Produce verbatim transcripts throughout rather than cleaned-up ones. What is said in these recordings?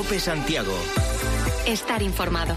COPE Santiago. Estar informado.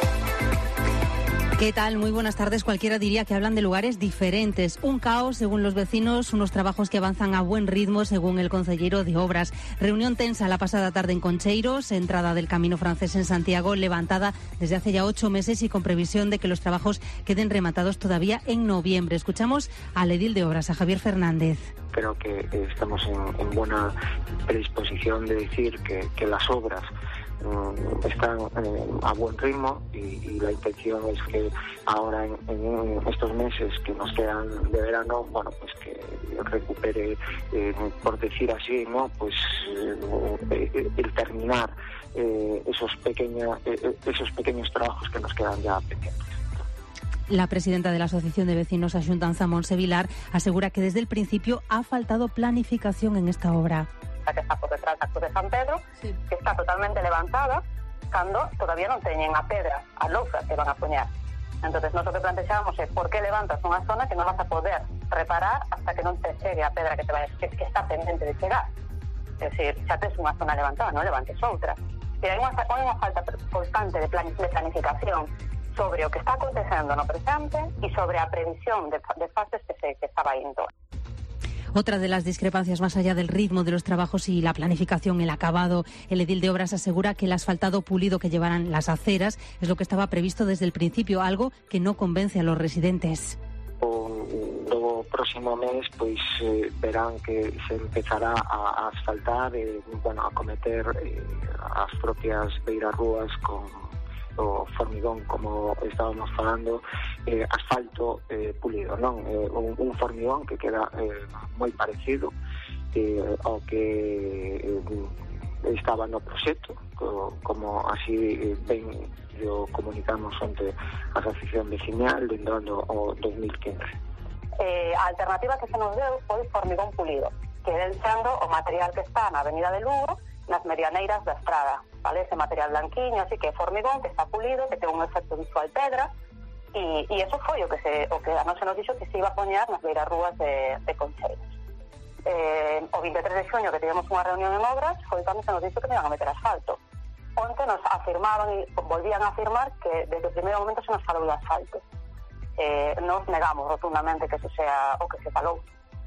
¿Qué tal? Muy buenas tardes. Cualquiera diría que hablan de lugares diferentes. Un caos según los vecinos, unos trabajos que avanzan a buen ritmo según el concejero de Obras. Reunión tensa la pasada tarde en Concheiros, entrada del Camino Francés en Santiago, levantada desde hace ya ocho meses y con previsión de que los trabajos queden rematados todavía en noviembre. Escuchamos al edil de Obras, a Javier Fernández. Creo que estamos en, en buena predisposición de decir que, que las obras están eh, a buen ritmo y, y la intención es que ahora en, en estos meses que nos quedan de verano, bueno, pues que recupere, eh, por decir así, no, pues eh, el terminar eh, esos pequeños eh, esos pequeños trabajos que nos quedan ya pendientes. La presidenta de la Asociación de Vecinos Axuntanza, Montse Vilar, asegura que desde el principio ha faltado planificación en esta obra. Que está por detrás da Cruz de San Pedro, sí, que está totalmente levantada, cando todavía non teñen a pedra, a lousa que van a poñer. Entonces, nós o que plantexábamos é por que levantas unha zona que non vas a poder reparar hasta que non te chegue a pedra que te vai, que, que está pendente de chegar. É dicir, xa tes unha zona levantada, non levantes outra. E hai unha, unha falta constante de, plan, de planificación sobre o que está acontecendo no presente e sobre a previsión de, de fases que se que estaba indo. Otra de las discrepancias, más allá del ritmo de los trabajos y la planificación, el acabado, el edil de Obras asegura que el asfaltado pulido que llevarán las aceras es lo que estaba previsto desde el principio, algo que no convence a los residentes. O próximo mes pois eh, verán que se empezará a, a asfaltar, eh, bueno, a cometer eh, as propias beirarrúas con o formigón, como estábamos falando, eh, asfalto eh, pulido, non? Eh, un, un formigón que queda eh, moi parecido eh, ao que eh, estaba no proxecto, co, como así eh, ben yo comunicamos ante a Asociación Veciñal dentro do dos mil quince. Eh, a alternativa que se nos deu foi formigón pulido, que ven sendo o material que está na Avenida de Lugo, nas medianeiras da estrada, vale? Ese material blanquiño, así que é formigón, que está pulido, que ten un efecto visual pedra, e, e eso foi o que se, o que a non se nos dixo que se iba a poñer nas beirarrúas de, de Concheiros. Eh, o vinte e tres de xuño, que tivemos unha reunión en Obras, foi cando se nos dixo que me iban a meter asfalto. Onte nos afirmaban e volvían a afirmar que desde o primeiro momento se nos falou de asfalto. Eh, nos negamos rotundamente que eso sea o que se falou.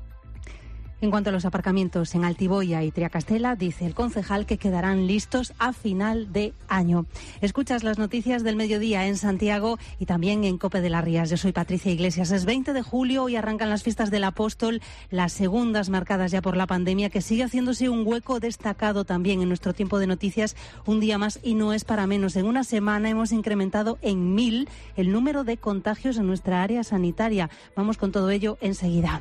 En cuanto a los aparcamientos en Altiboia y Triacastela, dice el concejal que quedarán listos a final de año. Escuchas las noticias del mediodía en Santiago y también en COPE de las Rías. Yo soy Patricia Iglesias. Es veinte de julio y arrancan las fiestas del Apóstol, las segundas marcadas ya por la pandemia, que sigue haciéndose un hueco destacado también en nuestro tiempo de noticias un día más, y no es para menos. En una semana hemos incrementado en mil el número de contagios en nuestra área sanitaria. Vamos con todo ello enseguida.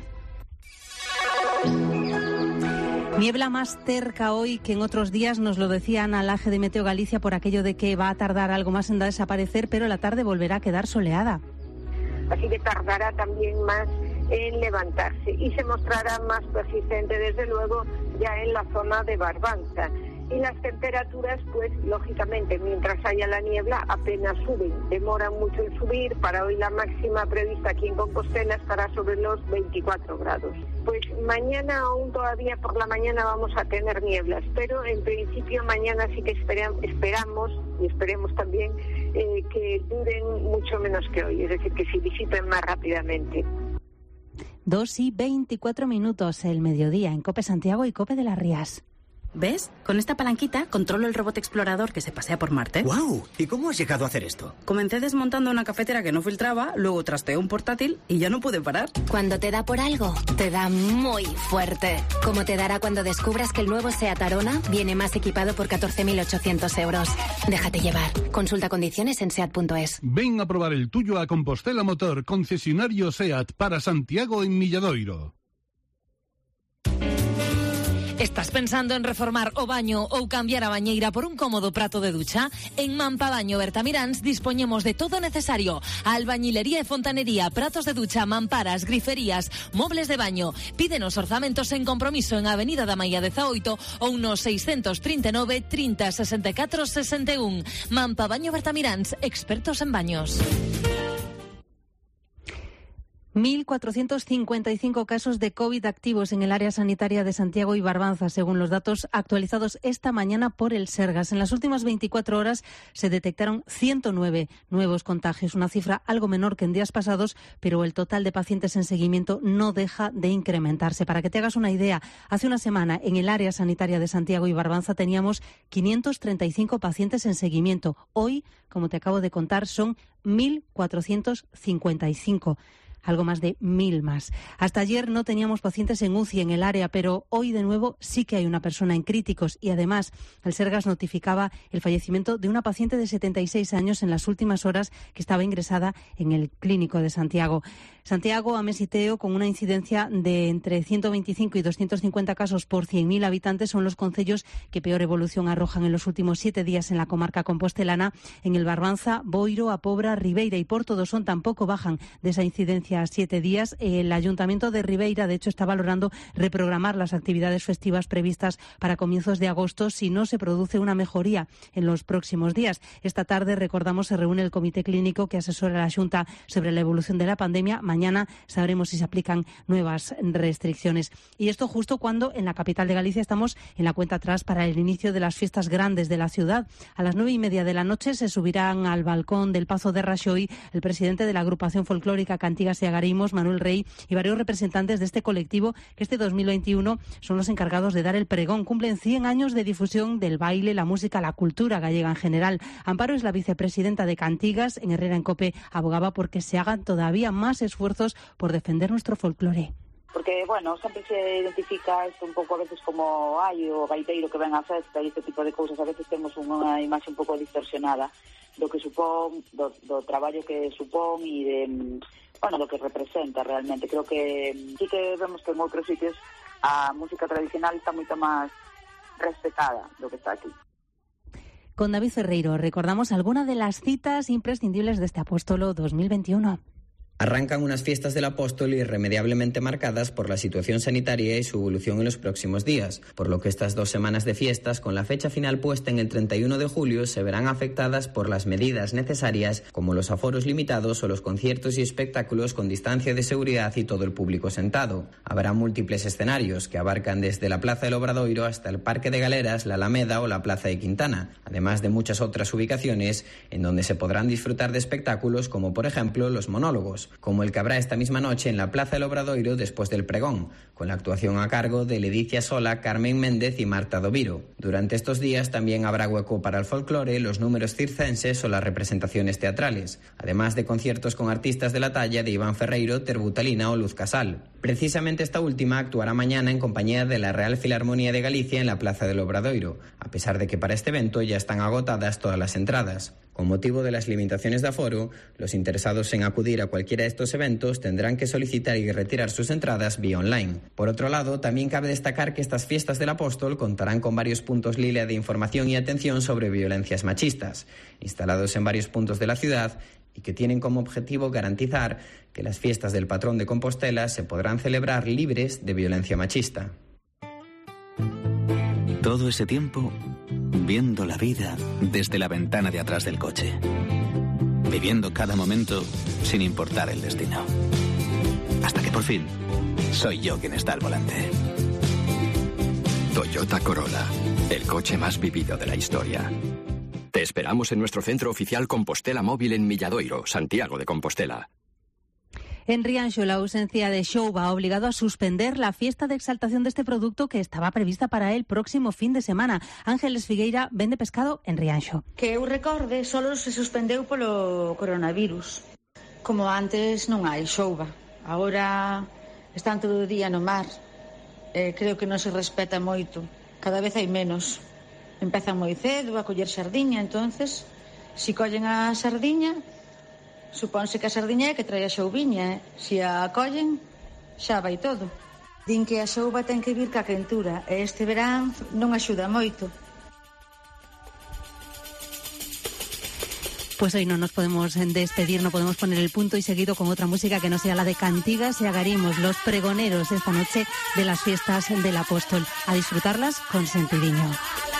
Niebla más cerca hoy que en otros días, nos lo decía Ana Laje de Meteo Galicia, por aquello de que va a tardar algo más en desaparecer, pero la tarde volverá a quedar soleada. Así que tardará también más en levantarse y se mostrará más persistente, desde luego, ya en la zona de Barbanza. Y las temperaturas, pues lógicamente, mientras haya la niebla, apenas suben, demoran mucho en subir. Para hoy la máxima prevista aquí en Compostela estará sobre los veinticuatro grados. Pues mañana aún todavía por la mañana vamos a tener nieblas, pero en principio mañana sí que esperam, esperamos y esperemos también eh, que duren mucho menos que hoy, es decir, que se disipen más rápidamente. Dos y veinticuatro minutos, el mediodía en COPE Santiago y COPE de las Rías. ¿Ves? Con esta palanquita controlo el robot explorador que se pasea por Marte. ¡Guau! ¿Y cómo has llegado a hacer esto? Comencé desmontando una cafetera que no filtraba, luego trasteé un portátil y ya no pude parar. Cuando te da por algo, te da muy fuerte. Como te dará cuando descubras que el nuevo SEAT Arona viene más equipado por catorce mil ochocientos euros. Déjate llevar. Consulta condiciones en seat punto es. Ven a probar el tuyo a Compostela Motor, concesionario SEAT para Santiago en Milladoiro. Estás pensando en reformar o baño ou cambiar a bañeira por un cómodo prato de ducha? En Mampabaño Bertamiráns dispoñemos de todo necesario: albañilería e fontanería, pratos de ducha, mamparas, griferías, mobles de baño. Pídenos orzamentos en compromiso en Avenida da Maia dezaoito ou no seiscentos trinta e nove, trinta, sesenta e catro, sesenta e un. Mampabaño Bertamiráns, expertos en baños. mil cuatrocientos cincuenta y cinco casos de COVID activos en el área sanitaria de Santiago y Barbanza, según los datos actualizados esta mañana por el Sergas. En las últimas veinticuatro horas se detectaron ciento nueve nuevos contagios, una cifra algo menor que en días pasados, pero el total de pacientes en seguimiento no deja de incrementarse. Para que te hagas una idea, hace una semana en el área sanitaria de Santiago y Barbanza teníamos quinientos treinta y cinco pacientes en seguimiento. Hoy, como te acabo de contar, son mil cuatrocientos cincuenta y cinco. Algo más de mil más. Hasta ayer no teníamos pacientes en U C I en el área, pero hoy de nuevo sí que hay una persona en críticos y además el Sergas notificaba el fallecimiento de una paciente de setenta y seis años en las últimas horas que estaba ingresada en el Clínico de Santiago. Santiago, Ames y Teo, con una incidencia de entre ciento veinticinco y doscientos cincuenta casos por cien mil habitantes, son los concellos que peor evolución arrojan en los últimos siete días en la comarca compostelana. En el Barbanza, Boiro, Apobra, Ribeira y Porto do Son tampoco bajan de esa incidencia a siete días. El Ayuntamiento de Ribeira, de hecho, está valorando reprogramar las actividades festivas previstas para comienzos de agosto si no se produce una mejoría en los próximos días. Esta tarde, recordamos, se reúne el Comité Clínico que asesora a la Xunta sobre la evolución de la pandemia. Mañana sabremos si se aplican nuevas restricciones. Y esto justo cuando en la capital de Galicia estamos en la cuenta atrás para el inicio de las fiestas grandes de la ciudad. A las nueve y media de la noche se subirán al balcón del Pazo de Raxoi el presidente de la agrupación folclórica Cantigas y Agarimos, Manuel Rey, y varios representantes de este colectivo que este dos mil veintiuno son los encargados de dar el pregón. Cumplen cien años de difusión del baile, la música, la cultura gallega en general. Amparo es la vicepresidenta de Cantigas. En Herrera en Cope abogaba porque se hagan todavía más esfuerzos por defender nuestro folclore. Porque, bueno, sempre se identifica isto un pouco a veces como ai, o gaiteiro que ven á festa e este tipo de cousas. A veces temos unha imaxe un pouco distorsionada do que supón, do, do traballo que supón e de, bueno, do que representa realmente. Creo que sí que vemos que en outros sitios a música tradicional está moito máis respetada do que está aquí. Con David Ferreiro recordamos algunas de las citas imprescindibles de este Apóstolo dos mil veintiuno. Arrancan unas fiestas del Apóstol irremediablemente marcadas por la situación sanitaria y su evolución en los próximos días, por lo que estas dos semanas de fiestas, con la fecha final puesta en el treinta y uno de julio, se verán afectadas por las medidas necesarias, como los aforos limitados o los conciertos y espectáculos con distancia de seguridad y todo el público sentado. Habrá múltiples escenarios que abarcan desde la Plaza del Obradoiro hasta el Parque de Galeras, la Alameda o la Plaza de Quintana, además de muchas otras ubicaciones en donde se podrán disfrutar de espectáculos como, por ejemplo, los monólogos, como el que habrá esta misma noche en la Plaza del Obradoiro después del pregón, con la actuación a cargo de Ledicia Sola, Carmen Méndez y Marta Doviro. Durante estos días también habrá hueco para el folclore, los números circenses o las representaciones teatrales, además de conciertos con artistas de la talla de Iván Ferreiro, Terbutalina o Luz Casal. Precisamente esta última actuará mañana en compañía de la Real Filarmonía de Galicia en la Plaza del Obradoiro, a pesar de que para este evento ya están agotadas todas las entradas. Con motivo de las limitaciones de aforo, los interesados en acudir a cualquiera de estos eventos tendrán que solicitar y retirar sus entradas vía online. Por otro lado, también cabe destacar que estas fiestas del Apóstol contarán con varios puntos lila de información y atención sobre violencias machistas, instalados en varios puntos de la ciudad y que tienen como objetivo garantizar que las fiestas del patrón de Compostela se podrán celebrar libres de violencia machista. Todo ese tiempo viendo la vida desde la ventana de atrás del coche, viviendo cada momento sin importar el destino. Hasta que por fin soy yo quien está al volante. Toyota Corolla, el coche más vivido de la historia. Te esperamos en nuestro centro oficial Compostela Móvil en Milladoiro, Santiago de Compostela. En Rianxo, la ausencia de Xouba ha obligado a suspender la fiesta de exaltación de este producto que estaba prevista para el próximo fin de semana. Ángeles Figueira vende pescado en Rianxo. Que eu recorde, solo se suspendeu polo coronavirus. Como antes non hai Xouba. Agora están todo o día no mar. Eh, creo que non se respeta moito. Cada vez hai menos. Empezan moi cedo a coller sardiña, entonces, si collen a sardiña, supónse que a sardiña é que trae a xoubiña, eh? Si a collen, xa vai todo. Din que a xouba ten que vir ca quentura, e este verán non axuda moito. Pues hoy no nos podemos despedir, no podemos poner el punto y seguido con otra música que no sea la de Cantigas y Agarimos, los pregoneros esta noche de las fiestas del Apóstol. A disfrutarlas con sentidiño.